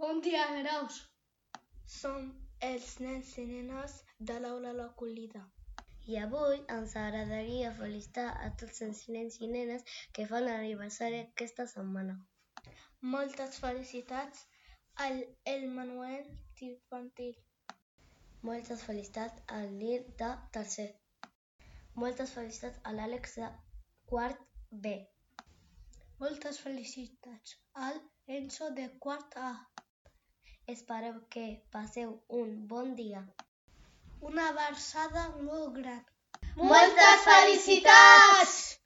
Bon dia, graus. Som els nens i nenes de l'aula L'Acollida. I avui ens agradaria felicitar a tots els nens i nenes que fan aniversari aquesta setmana. Moltes felicitats al Manuel d'infantil. Moltes felicitats al Nil de tercer. Moltes felicitats a l'Àlex de quart B. Moltes felicitats al Enzo de quart A. Esperem que passeu un bon dia. Una abraçada molt gran. Moltes felicitats!